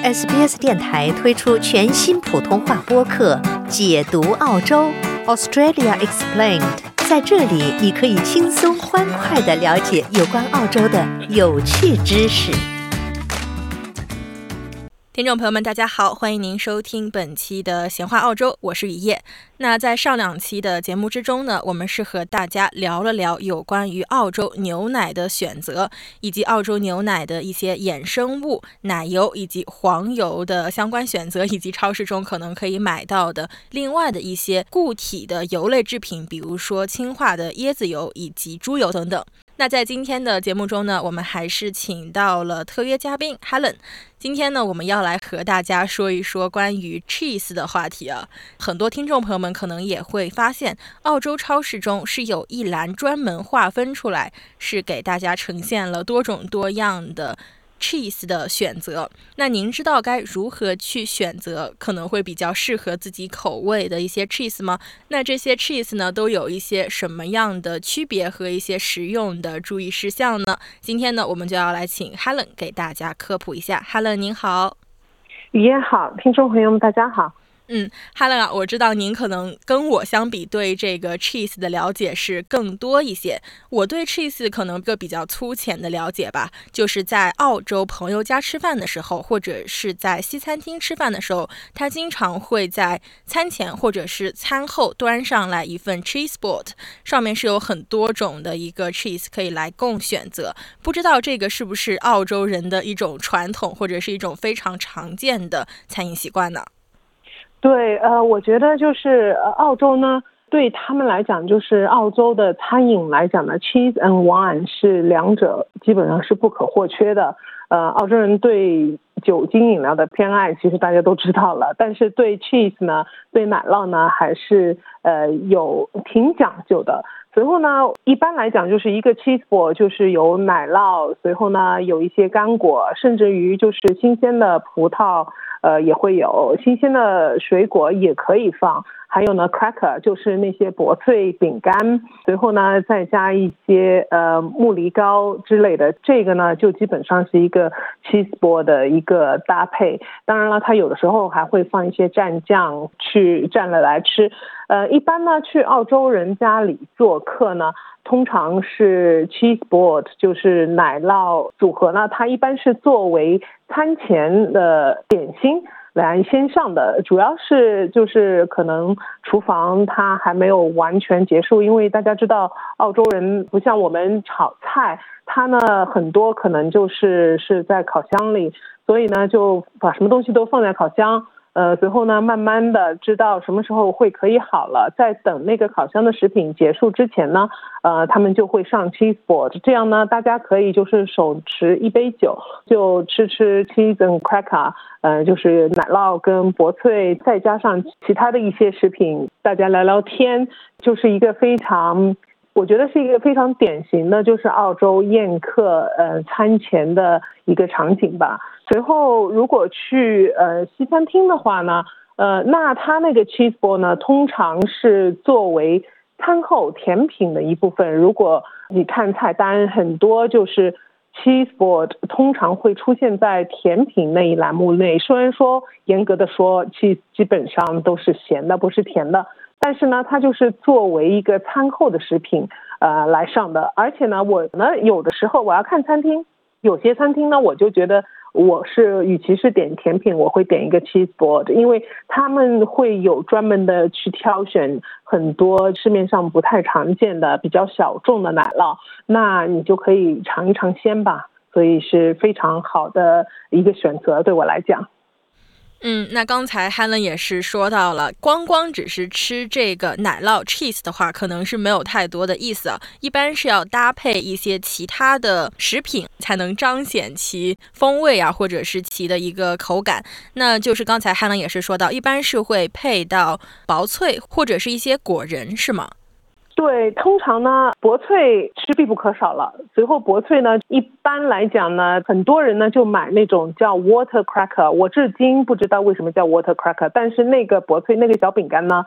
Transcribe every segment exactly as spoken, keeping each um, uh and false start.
S B S 电台推出全新普通话播客《解读澳洲 Australia Explained》，在这里你可以轻松欢快地了解有关澳洲的有趣知识。 听众朋友们大家好，欢迎您收听本期的闲话澳洲，我是雨夜。那在上两期的节目之中呢，我们是和大家聊了聊有关于澳洲牛奶的选择，以及澳洲牛奶的一些衍生物、奶油以及黄油的相关选择，以及超市中可能可以买到的另外的一些固体的油类制品，比如说氢化的椰子油以及猪油等等。那在今天的节目中呢，我们还是请到了特约嘉宾 Helen。 今天呢，我们要来和大家说一说关于 cheese 的话题啊。很多听众朋友们可能也会发现，澳洲超市中是有一栏专门划分出来，是给大家呈现了多种多样的cheese 的选择。那您知道该如何去选择可能会比较适合自己口味的一些 cheese 吗？那这些 cheese 呢，都有一些什么样的区别和一些实用的注意事项呢？今天呢，我们就要来请 Helen 给大家科普一下。 Helen 您好。 雨夜好，听众朋友们大家好。 嗯 Helen 啊，我知道您可能跟我相比对这个 cheese 的了解是更多一些。我对 cheese 可能一个比较粗浅的了解吧，就是在澳洲朋友家吃饭的时候，或者是在西餐厅吃饭的时候，他经常会在餐前或者是餐后端上来一份 cheese board， 上面是有很多种的一个 cheese 可以来供选择。不知道这个是不是澳洲人的一种传统，或者是一种非常常见的餐饮习惯呢？ 对，呃，我觉得就是呃，澳洲呢，对他们来讲，就是澳洲的餐饮来讲呢 ，cheese and wine 是两者基本上是不可或缺的。呃，澳洲人对酒精饮料的偏爱，其实大家都知道了，但是对 cheese 呢，对奶酪呢，还是呃有挺讲究的。随后呢，一般来讲就是一个 cheese board 就是有奶酪，随后呢有一些干果，甚至于就是新鲜的葡萄。呃，也会有新鲜的水果也可以放，还有呢 cracker 就是那些薄脆饼干，随后呢再加一些呃木梨膏之类的，这个呢就基本上是一个 cheese board 的一个搭配。当然了，它有的时候还会放一些蘸酱去蘸了来吃。呃，一般呢去澳洲人家里做客呢，通常是 cheese board 就是奶酪组合呢，它一般是作为餐前的点心来先上的，主要是就是可能厨房它还没有完全结束，因为大家知道澳洲人不像我们炒菜，它呢很多可能就是是在烤箱里，所以呢就把什么东西都放在烤箱。呃，随后呢，慢慢的知道什么时候会可以好了，在等那个烤箱的食品结束之前呢，呃，他们就会上 cheese board， 这样呢，大家可以就是手持一杯酒，就吃吃 cheese and cracker， 呃，就是奶酪跟薄脆，再加上其他的一些食品，大家聊聊天，就是一个非常。我觉得是一个非常典型的就是澳洲宴客呃餐前的一个场景吧。随后如果去呃西餐厅的话呢，呃那它那个 cheese board 呢通常是作为餐后甜品的一部分。如果你看菜单，很多就是 cheese board 通常会出现在甜品那一栏目内，虽然说严格的说 cheese 基本上都是咸的，不是甜的，但是呢，它就是作为一个餐后的食品，呃，来上的。而且呢，我呢有的时候我要看餐厅，有些餐厅呢，我就觉得我是与其是点甜品，我会点一个 cheese board， 因为他们会有专门的去挑选很多市面上不太常见的、比较小众的奶酪，那你就可以尝一尝鲜吧。所以是非常好的一个选择，对我来讲。 嗯，那刚才 Helen 也是说到了，光光只是吃这个奶酪 cheese 的话，可能是没有太多的意思啊。一般是要搭配一些其他的食品，才能彰显其风味啊，或者是其的一个口感。那就是刚才 Helen 也是说到，一般是会配到薄脆或者是一些果仁，是吗？ 对，通常呢，薄脆是必不可少了。随后薄脆呢，一般来讲呢，很多人呢就买那种叫 water cracker， 我至今不知道为什么叫 water cracker， 但是那个薄脆那个小饼干呢，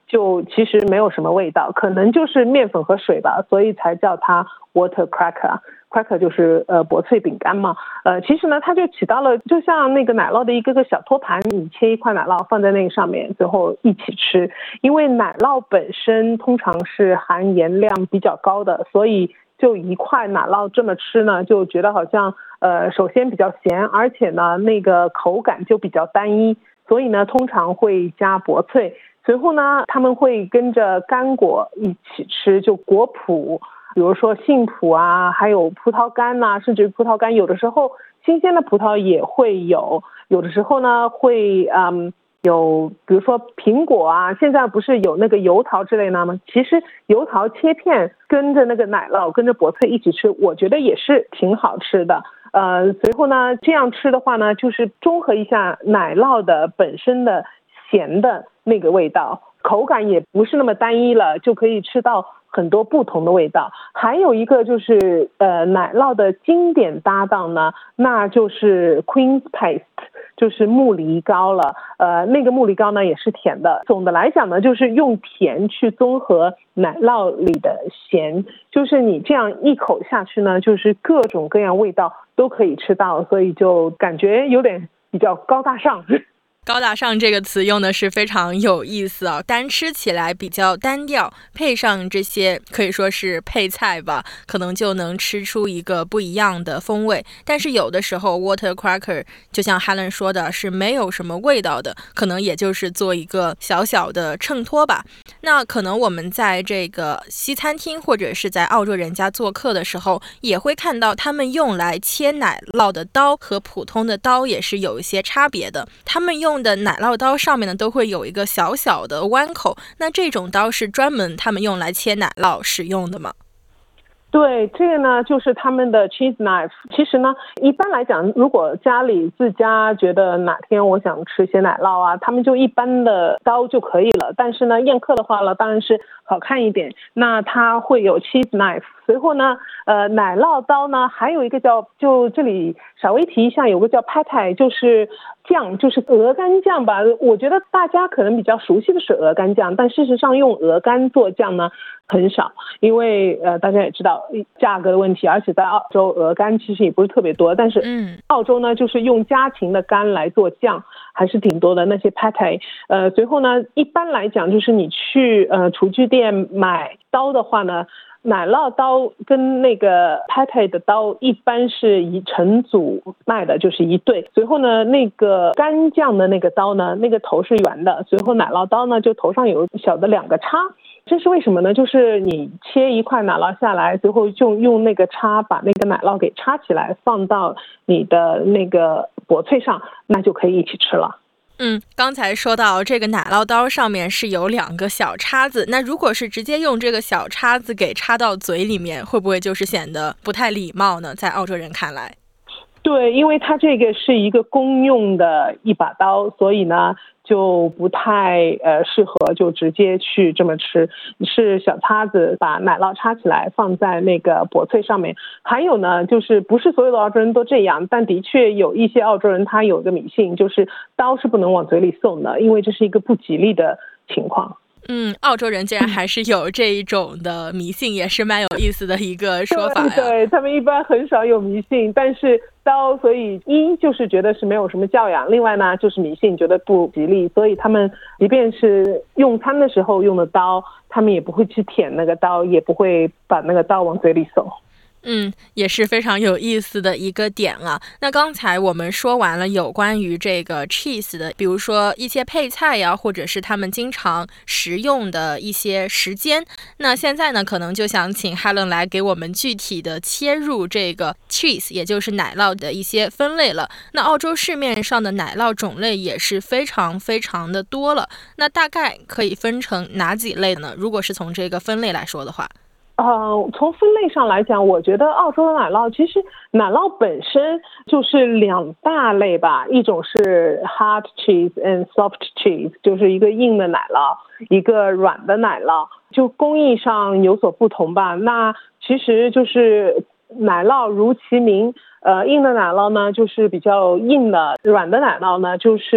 就其实没有什么味道，可能就是面粉和水吧，所以才叫它 water cracker。cracker 就是呃薄脆饼干嘛，呃其实呢它就起到了就像那个奶酪的一个个小托盘，你切一块奶酪放在那个上面，最后一起吃。因为奶酪本身通常是含盐量比较高的，所以就一块奶酪这么吃呢，就觉得好像呃首先比较咸，而且呢那个口感就比较单一，所以呢通常会加薄脆。随后呢他们会跟着干果一起吃，就果脯，比如说杏脯啊，还有葡萄干啊，甚至葡萄干有的时候新鲜的葡萄也会有，有的时候呢会嗯有比如说苹果啊，现在不是有那个油桃之类的吗？其实油桃切片跟着那个奶酪跟着薄脆一起吃，我觉得也是挺好吃的。呃，随后呢这样吃的话呢，就是中和一下奶酪的本身的咸的那个味道，口感也不是那么单一了，就可以吃到很多不同的味道。还有一个就是呃奶酪的经典搭档呢，那就是 Queen's Paste， 就是木梨糕了。呃那个木梨糕呢也是甜的。总的来讲呢，就是用甜去综合奶酪里的咸，就是你这样一口下去呢，就是各种各样味道都可以吃到，所以就感觉有点比较高大上。 高大上这个词用的是非常有意思啊，单吃起来比较单调，配上这些可以说是配菜吧，可能就能吃出一个不一样的风味。但是有的时候 water cracker 就像 Helen 说的是没有什么味道的，可能也就是做一个小小的衬托吧。那可能我们在这个西餐厅或者是在澳洲人家做客的时候，也会看到他们用来切奶酪的刀和普通的刀也是有一些差别的，他们用的奶酪刀上面呢都会有一个小小的弯口，那这种刀是专门他们用来切奶酪使用的吗？ 对，这个呢就是他们的 cheese knife。 其实呢一般来讲，如果家里自家觉得哪天我想吃些奶酪啊，他们就一般的刀就可以了。但是呢宴客的话呢，当然是好看一点，那它会有 cheese knife。 随后呢呃奶酪刀呢还有一个叫，就这里稍微提一下，有个叫 pate， 就是酱，就是鹅肝酱吧。我觉得大家可能比较熟悉的是鹅肝酱，但事实上用鹅肝做酱呢很少，因为呃大家也知道价格的问题，而且在澳洲鹅肝其实也不是特别多，但是澳洲呢就是用家禽的肝来做酱还是挺多的。那些 pate 呃随后呢一般来讲就是你去呃厨具店买刀的话呢，奶酪刀跟那个 pate 的刀一般是以成组卖的，就是一对。随后呢那个干酱的那个刀呢，那个头是圆的，随后奶酪刀呢就头上有小的两个叉。这是为什么呢？就是你切一块奶酪下来，最后就用那个叉把那个奶酪给插起来，放到你的那个薄脆上，那就可以一起吃了。 嗯，刚才说到这个奶酪刀上面是有两个小叉子，那如果是直接用这个小叉子给插到嘴里面，会不会就是显得不太礼貌呢？在澳洲人看来。 对，因为它这个是一个公用的一把刀，所以呢就不太呃适合就直接去这么吃，是小叉子把奶酪插起来放在那个薄脆上面。还有呢就是不是所有的澳洲人都这样，但的确有一些澳洲人他有个迷信，就是刀是不能往嘴里送的，因为这是一个不吉利的情况。 嗯，澳洲人竟然还是有这一种的迷信，也是蛮有意思的一个说法呀。 对对，他们一般很少有迷信，但是刀，所以一就是觉得是没有什么教养，另外呢就是迷信，觉得不吉利，所以他们即便是用餐的时候用的刀，他们也不会去舔那个刀，也不会把那个刀往嘴里送。 嗯，也是非常有意思的一个点啊。那刚才我们说完了有关于这个 cheese 的，比如说一些配菜呀，或者是他们经常食用的一些时间。那现在呢，可能就想请 Helen 来给我们具体的切入这个 cheese， 也就是奶酪的一些分类了。那澳洲市面上的奶酪种类也是非常非常的多了，那大概可以分成哪几类呢？如果是从这个分类来说的话。 呃，从分类上来讲，我觉得澳洲的奶酪其实奶酪本身就是两大类吧，一种是 hard cheese and soft cheese， 就是一个硬的奶酪，一个软的奶酪，就工艺上有所不同吧。那其实就是奶酪如其名，呃，硬的奶酪呢就是比较硬的，软的奶酪呢就是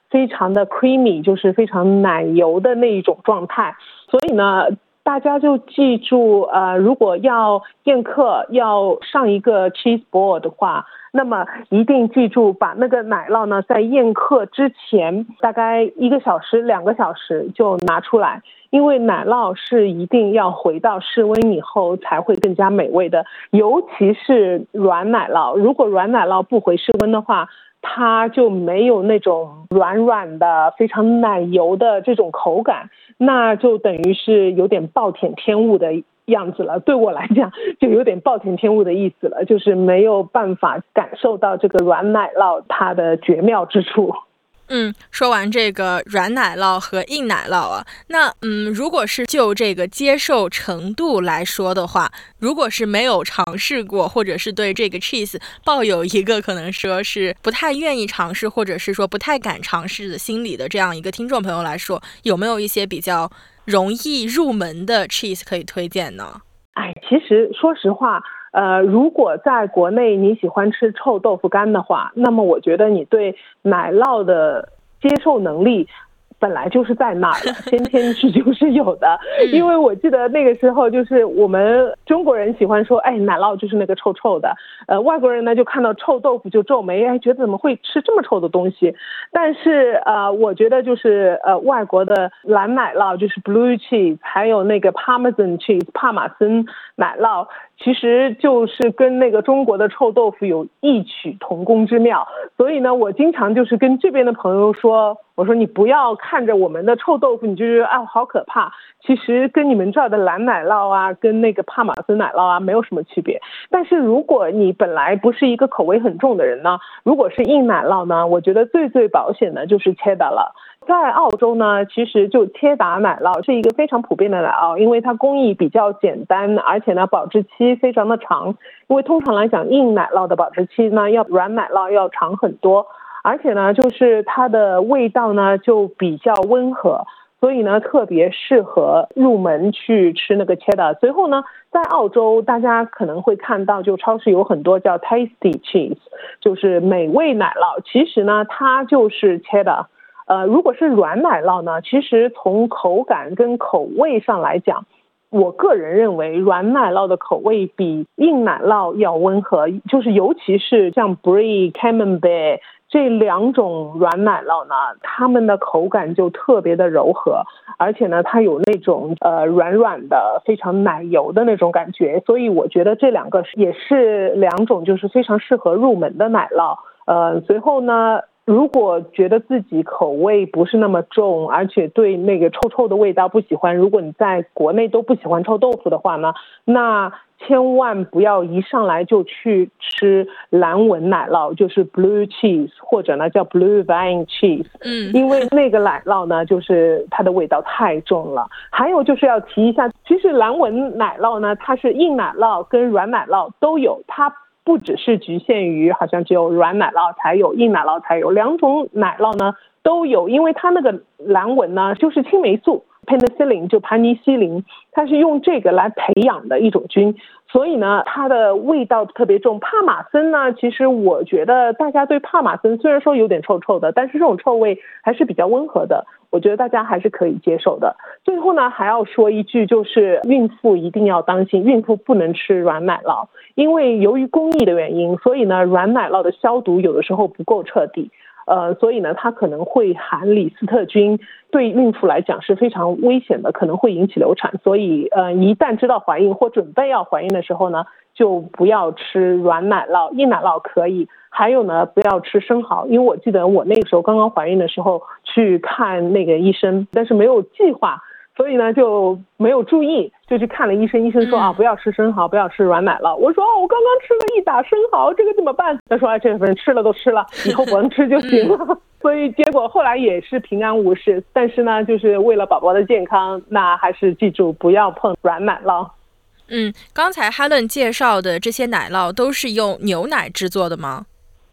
非常的 creamy， 就是非常奶油的那一种状态。所以呢，大家就记住，呃，如果要宴客要上一个 cheese board 的话，那么一定记住把那个奶酪呢，在宴客之前大概一个小时、两个小时就拿出来，因为奶酪是一定要回到室温以后才会更加美味的，尤其是软奶酪。如果软奶酪不回室温的话，它就没有那种软软的非常奶油的这种口感，那就等于是有点暴殄天物的样子了。对我来讲就有点暴殄天物的意思了，就是没有办法感受到这个软奶酪它的绝妙之处。 嗯，说完这个软奶酪和硬奶酪啊，那嗯，如果是就这个接受程度来说的话，如果是没有尝试过，或者是对这个 cheese 抱有一个可能说是不太愿意尝试，或者是说不太敢尝试的心理的这样一个听众朋友来说，有没有一些比较容易入门的 cheese 可以推荐呢？ 哎，其实说实话，呃，如果在国内你喜欢吃臭豆腐干的话，那么我觉得你对奶酪的接受能力本来就是在那儿了，先天是就是有的。因为我记得那个时候就是我们中国人喜欢说，哎，奶酪就是那个臭臭的，呃，外国人呢就看到臭豆腐就皱眉，哎，觉得怎么会吃这么臭的东西？但是呃，我觉得就是呃，外国的蓝奶酪就是 blue cheese， 还有那个 Parmesan cheese 帕马森奶酪，其实就是跟那个中国的臭豆腐有异曲同工之妙。所以呢，我经常就是跟这边的朋友说，我说你不要看着我们的臭豆腐你就觉得啊好可怕，其实跟你们这儿的蓝奶酪啊跟那个帕马森奶酪啊没有什么区别。但是如果你本来不是一个口味很重的人呢，如果是硬奶酪呢，我觉得最最保险的就是切达了。在澳洲呢，其实就切达奶酪是一个非常普遍的奶酪，因为它工艺比较简单，而且呢保质期非常的长。因为通常来讲，硬奶酪的保质期呢要软奶酪要长很多，而且呢就是它的味道呢就比较温和，所以呢特别适合入门去吃那个切达。随后呢，在澳洲大家可能会看到，就超市有很多叫 tasty cheese， 就是美味奶酪，其实呢它就是切达。呃，如果是软奶酪呢，其实从口感跟口味上来讲，我个人认为软奶酪的口味比硬奶酪要温和，就是尤其是像 Brie、Camembert 这两种软奶酪呢，它们的口感就特别的柔和，而且呢它有那种呃软软的非常奶油的那种感觉，所以我觉得这两个也是两种就是非常适合入门的奶酪。呃，随后呢，如果觉得自己口味不是那么重，而且对那个臭臭的味道不喜欢，如果你在国内都不喜欢臭豆腐的话呢，那千万不要一上来就去吃蓝纹奶酪，就是 blue cheese 或者呢叫 blue vine cheese， 嗯， 因为那个奶酪呢就是它的味道太重了。还有就是要提一下，其实蓝纹奶酪呢，它是硬奶酪跟软奶酪都有，它不只是局限于好像只有软奶酪才有，硬奶酪才有，两种奶酪呢都有。因为它那个蓝纹呢就是青霉素 penicillin 就盘尼西林，它是用这个来培养的一种菌，所以呢它的味道特别重。帕马森呢，其实我觉得大家对帕马森虽然说有点臭臭的，但是这种臭味还是比较温和的，我觉得大家还是可以接受的。最后呢还要说一句，就是孕妇一定要当心，孕妇不能吃软奶酪，因为由于工艺的原因，所以呢软奶酪的消毒有的时候不够彻底，呃，所以呢它可能会含李斯特菌，对孕妇来讲是非常危险的，可能会引起流产。所以呃，一旦知道怀孕或准备要怀孕的时候呢，就不要吃软奶酪，硬奶酪可以。还有呢，不要吃生蚝，因为我记得我那个时候刚刚怀孕的时候去看那个医生，但是没有计划，所以呢就没有注意，就去看了医生，医生说啊不要吃生蚝，不要吃软奶酪。我说哦，我刚刚吃了一打生蚝，这个怎么办？他说哎，这份吃了都吃了，以后不能吃就行了。所以结果后来也是平安无事，但是呢就是为了宝宝的健康，那还是记住不要碰软奶酪。 嗯，刚才 Helen 介绍的这些奶酪都是用牛奶制作的吗？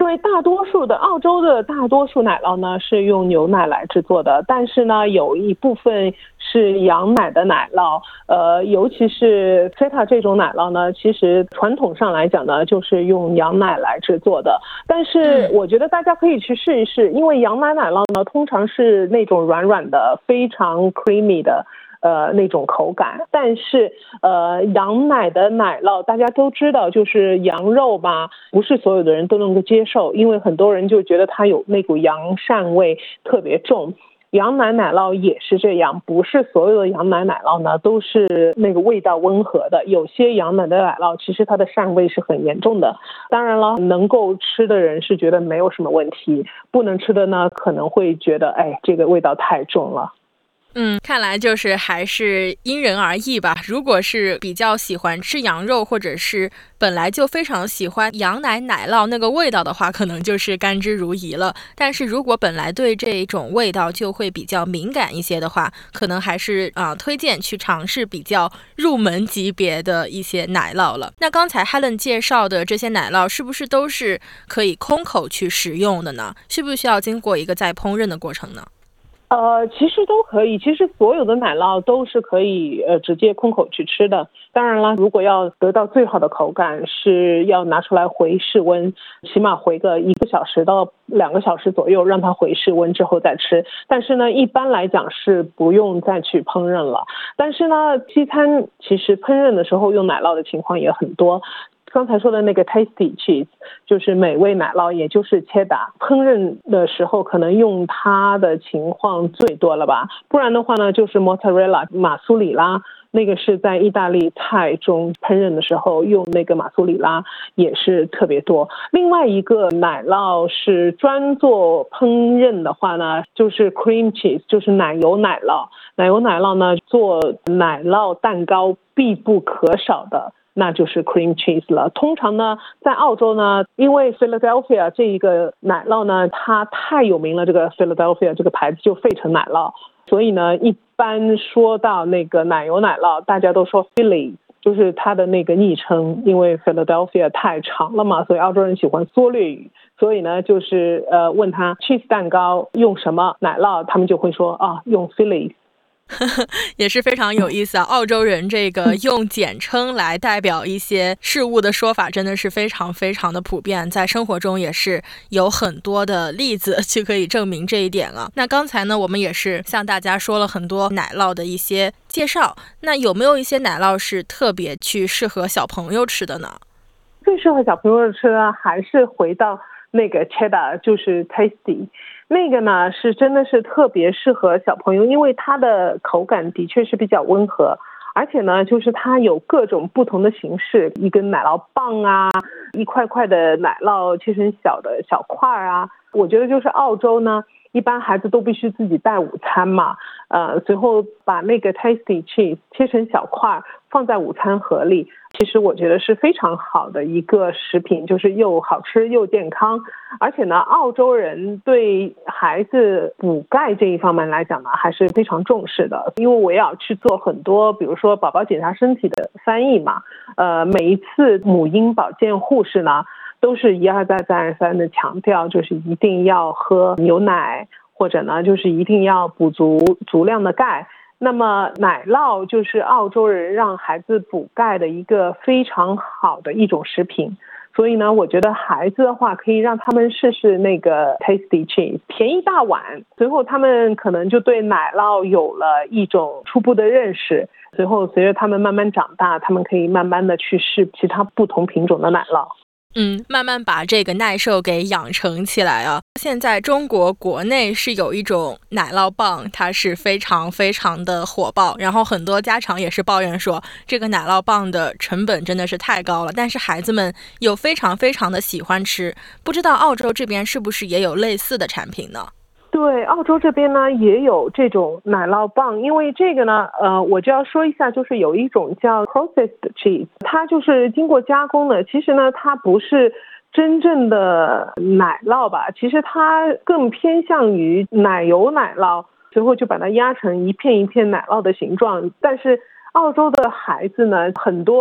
对，大多数的澳洲的大多数奶酪呢是用牛奶来制作的，但是呢有一部分是羊奶的奶酪，呃，尤其是 feta 这种奶酪呢，其实传统上来讲呢就是用羊奶来制作的。但是我觉得大家可以去试一试，因为羊奶奶酪呢通常是那种软软的，非常 creamy 的。呃，那种口感，但是呃，羊奶的奶酪大家都知道，就是羊肉吧，不是所有的人都能够接受，因为很多人就觉得它有那股羊膻味特别重。羊奶奶酪也是这样，不是所有的羊奶奶酪呢都是那个味道温和的，有些羊奶的奶酪其实它的膻味是很严重的。当然了，能够吃的人是觉得没有什么问题，不能吃的呢可能会觉得，哎，这个味道太重了。 嗯，看来就是还是因人而异吧。如果是比较喜欢吃羊肉，或者是本来就非常喜欢羊奶奶酪那个味道的话，可能就是甘之如饴了。但是如果本来对这种味道就会比较敏感一些的话，可能还是啊、呃、推荐去尝试比较入门级别的一些奶酪了。那刚才 Helen 介绍的这些奶酪是不是都是可以空口去食用的呢？需不需要经过一个再烹饪的过程呢？ 呃，其实都可以，其实所有的奶酪都是可以呃直接空口去吃的。当然了，如果要得到最好的口感，是要拿出来回室温，起码回个一个小时到两个小时左右，让它回室温之后再吃。但是呢，一般来讲是不用再去烹饪了。但是呢，西餐其实烹饪的时候用奶酪的情况也很多。刚才说的那个 tasty cheese 就是美味奶酪，也就是切达，烹饪的时候可能用它的情况最多了吧。不然的话呢，就是 mozzarella 马苏里拉，那个是在意大利菜中烹饪的时候用那个马苏里拉也是特别多。另外一个奶酪是专做烹饪的话呢，就是 cream cheese， 就是奶油奶酪。奶油奶酪呢，做奶酪蛋糕必不可少的那就是 cream cheese 了。通常呢，在澳洲呢，因为 Philadelphia 这一个奶酪呢，它太有名了，这个 Philadelphia 这个牌子就费城奶酪，所以呢，一般说到那个奶油奶酪，大家都说 Philly， 就是它的那个昵称，因为 Philadelphia 太长了嘛，所以澳洲人喜欢缩略语，所以呢，就是呃问他 cheese 蛋糕用什么奶酪，他们就会说啊，用 Philly。 也是非常有意思啊！澳洲人这个用简称来代表一些事物的说法，真的是非常非常的普遍，在生活中也是有很多的例子就可以证明这一点了。那刚才呢，我们也是向大家说了很多奶酪的一些介绍，那有没有一些奶酪是特别去适合小朋友吃的呢？ 最适合小朋友吃的还是回到那个 cheddar， 就是 tasty。那个呢是真的是特别适合小朋友，因为它的口感的确是比较温和，而且呢就是它有各种不同的形式，一根奶酪棒啊，一块块的奶酪切成小的小块啊。我觉得就是澳洲呢，一般孩子都必须自己带午餐嘛，呃，随后把那个 tasty cheese 切成小块放在午餐盒里，其实我觉得是非常好的一个食品，就是又好吃又健康。而且呢，澳洲人对孩子补钙这一方面来讲呢，还是非常重视的。因为我也要去做很多，比如说宝宝检查身体的翻译嘛，呃，每一次母婴保健护士呢，都是一而再再而三的强调，就是一定要喝牛奶，或者呢，就是一定要补足足量的钙。那么奶酪就是澳洲人让孩子补钙的一个非常好的一种食品。所以呢，我觉得孩子的话可以让他们试试那个 tasty cheese， 便宜大碗，随后他们可能就对奶酪有了一种初步的认识，随后随着他们慢慢长大，他们可以慢慢的去试其他不同品种的奶酪。 嗯，慢慢把这个耐受给养成起来啊。现在中国国内是有一种奶酪棒，它是非常非常的火爆，然后很多家长也是抱怨说这个奶酪棒的成本真的是太高了，但是孩子们又非常非常的喜欢吃。不知道澳洲这边是不是也有类似的产品呢？ 对，澳洲这边呢也有这种奶酪棒，因为这个呢，呃，我就要说一下，就是有一种叫 processed cheese， 它就是经过加工的。其实呢，它不是真正的奶酪吧，其实它更偏向于奶油奶酪，随后就把它压成一片一片奶酪的形状。但是澳洲的孩子呢，很多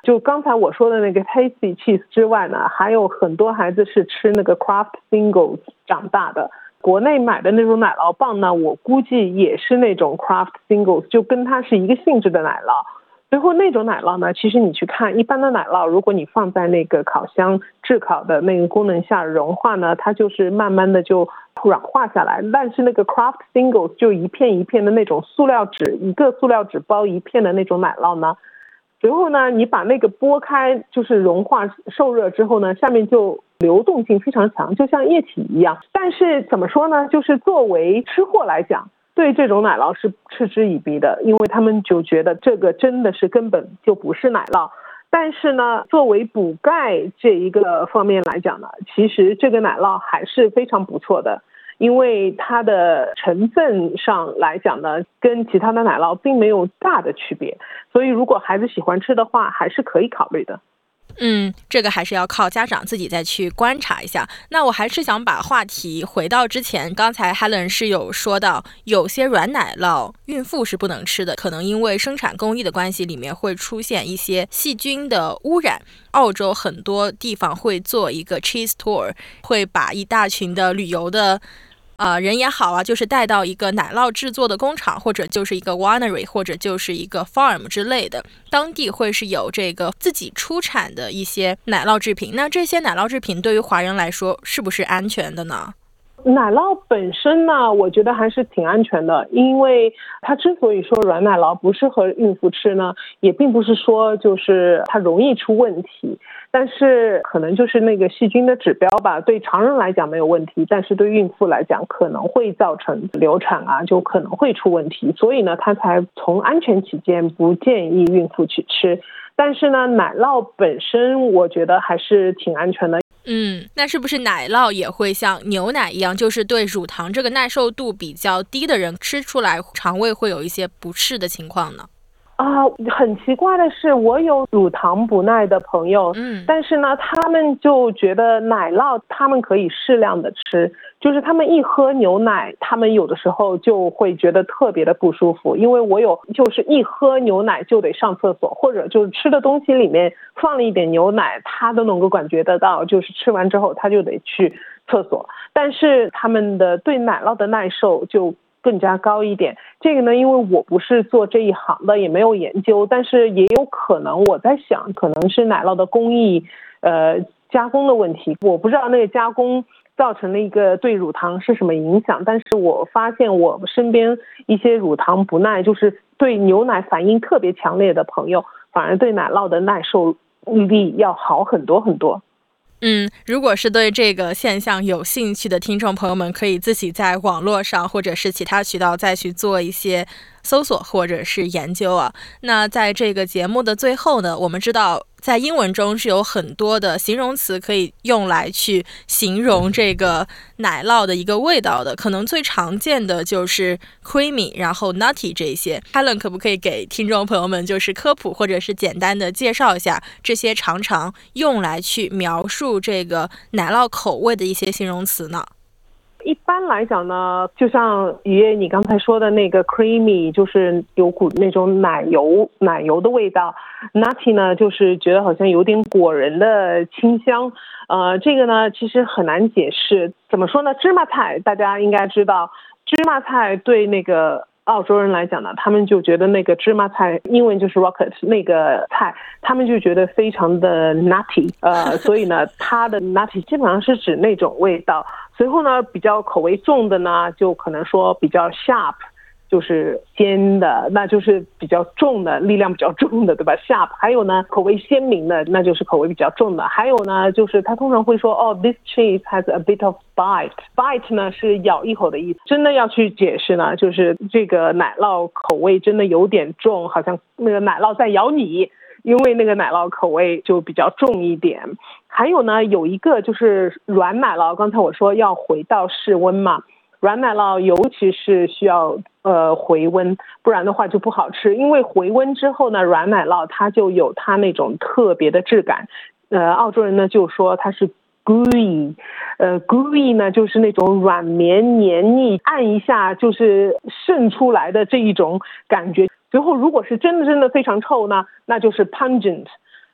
就刚才我说的那个 Tasty Cheese 之外呢，还有很多孩子是吃那个 Kraft Singles 长大的。国内买的那种奶酪棒呢，我估计也是那种 Kraft Singles， 就跟它是一个性质的奶酪。最后那种奶酪呢，其实你去看一般的奶酪，如果你放在那个烤箱炙烤的那个功能下融化呢，它就是慢慢的就软化下来。但是那个 Kraft Singles 就一片一片的那种塑料纸，一个塑料纸包一片的那种奶酪呢，随后呢你把那个剥开，就是融化受热之后呢，下面就流动性非常强，就像液体一样。但是怎么说呢，就是作为吃货来讲，对这种奶酪是嗤之以鼻的，因为他们就觉得这个真的是根本就不是奶酪。但是呢，作为补钙这一个方面来讲呢，其实这个奶酪还是非常不错的，因为它的成分上来讲呢，跟其他的奶酪并没有大的区别，所以如果孩子喜欢吃的话，还是可以考虑的。 嗯，这个还是要靠家长自己再去观察一下。那我还是想把话题回到之前，刚才 Helen 是有说到，有些软奶酪孕妇是不能吃的，可能因为生产工艺的关系，里面会出现一些细菌的污染。澳洲很多地方会做一个 cheese tour， 会把一大群的旅游的呃，人也好啊，就是带到一个奶酪制作的工厂，或者就是一个 winery， 或者就是一个 farm 之类的，当地会是有这个自己出产的一些奶酪制品。那这些奶酪制品对于华人来说是不是安全的呢？ 奶酪本身呢，我觉得还是挺安全的，因为它之所以说软奶酪不适合孕妇吃呢，也并不是说就是它容易出问题，但是可能就是那个细菌的指标吧，对常人来讲没有问题，但是对孕妇来讲可能会造成流产啊，就可能会出问题，所以呢，它才从安全起见不建议孕妇去吃。但是呢，奶酪本身我觉得还是挺安全的。 嗯，那是不是奶酪也会像牛奶一样，就是对乳糖这个耐受度比较低的人吃出来肠胃会有一些不适的情况呢？ 啊，很奇怪的是，我有乳糖不耐的朋友，嗯，但是呢，他们就觉得奶酪他们可以适量的吃，就是他们一喝牛奶，他们有的时候就会觉得特别的不舒服，因为我有就是一喝牛奶就得上厕所，或者就是吃的东西里面放了一点牛奶，他都能够感觉得到，就是吃完之后他就得去厕所，但是他们的对奶酪的耐受就更加高一点。这个呢，因为我不是做这一行的，也没有研究，但是也有可能我在想，可能是奶酪的工艺呃加工的问题，我不知道那个加工造成的一个对乳糖是什么影响，但是我发现我身边一些乳糖不耐，就是对牛奶反应特别强烈的朋友，反而对奶酪的耐受力要好很多很多。 嗯，如果是对这个现象有兴趣的听众朋友们，可以自己在网络上或者是其他渠道再去做一些搜索或者是研究啊。那在这个节目的最后呢，我们知道在英文中是有很多的形容词可以用来去形容这个奶酪的一个味道的，可能最常见的就是 creamy 然后 nutty 这些。 Helen 可不可以给听众朋友们就是科普或者是简单的介绍一下这些常常用来去描述这个奶酪口味的一些形容词呢？ 一般来讲呢，就像爷爷你刚才说的那个 creamy， 就是有股那种奶油奶油的味道， nutty 呢就是觉得好像有点果仁的清香。呃，这个呢其实很难解释，怎么说呢，芝麻菜大家应该知道，芝麻菜对那个澳洲人来讲呢，他们就觉得那个芝麻菜英文就是 rocket 那个菜，他们就觉得非常的 nutty， 呃，所以呢它的 nutty 基本上是指那种味道。随后呢比较口味重的呢，就可能说比较 sharp， 就是尖的，那就是比较重的，力量比较重的，对吧 sharp。 还有呢口味鲜明的，那就是口味比较重的。还有呢就是他通常会说哦 this cheese has a bit of bite， bite 呢是咬一口的意思。真的要去解释呢，就是这个奶酪口味真的有点重，好像那个奶酪在咬你，因为那个奶酪口味就比较重一点。还有呢有一个就是软奶酪，刚才我说要回到室温嘛，软奶酪尤其是需要呃回温，不然的话就不好吃，因为回温之后呢，软奶酪它就有它那种特别的质感。呃，澳洲人呢就说它是 gooey， 呃 gooey 呢就是那种软绵黏腻，按一下就是渗出来的这一种感觉。最后如果是真的真的非常臭呢，那就是 pungent。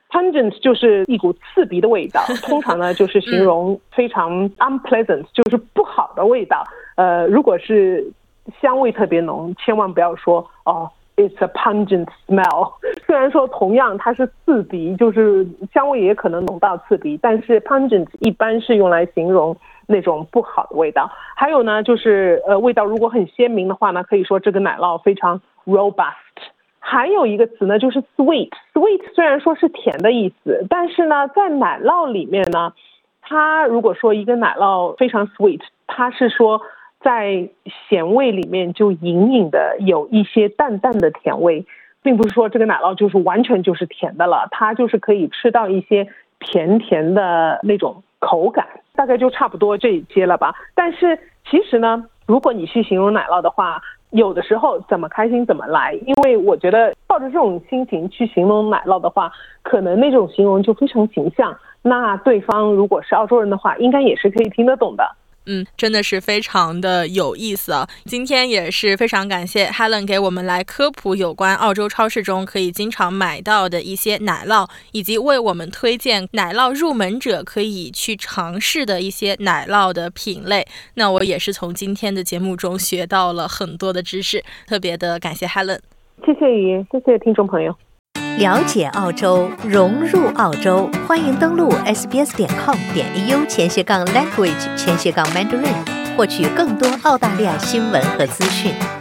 Pungent 就是一股刺鼻的味道，通常呢就是形容非常 unpleasant， 就是不好的味道。呃，如果是香味特别浓，千万不要说哦 it's a pungent smell。虽然说同样它是刺鼻，就是香味也可能浓到刺鼻，但是 pungent 一般是用来形容那种不好的味道。还有呢，就是呃味道如果很鲜明的话呢，可以说这个奶酪非常 robust。还有一个词呢，就是 sweet。sweet 虽然说是甜的意思，但是呢，在奶酪里面呢，它如果说一个奶酪非常 sweet， 它是说在咸味里面就隐隐的有一些淡淡的甜味，并不是说这个奶酪就是完全就是甜的了，它就是可以吃到一些甜甜的那种口感，大概就差不多这些了吧。但是其实呢，如果你去形容奶酪的话，有的时候怎么开心怎么来，因为我觉得抱着这种心情去形容奶酪的话，可能那种形容就非常形象，那对方如果是澳洲人的话，应该也是可以听得懂的。 嗯，真的是非常的有意思啊！今天也是非常感谢 Helen 给我们来科普有关澳洲超市中可以经常买到的一些奶酪，以及为我们推荐奶酪入门者可以去尝试的一些奶酪的品类。那我也是从今天的节目中学到了很多的知识，特别的感谢 Helen。 谢谢雨，谢谢听众朋友。 了解澳洲，融入澳洲，欢迎登录 s b s 点 com 点 a u 前斜杠 language 前斜杠 mandarin， 获取更多澳大利亚新闻和资讯。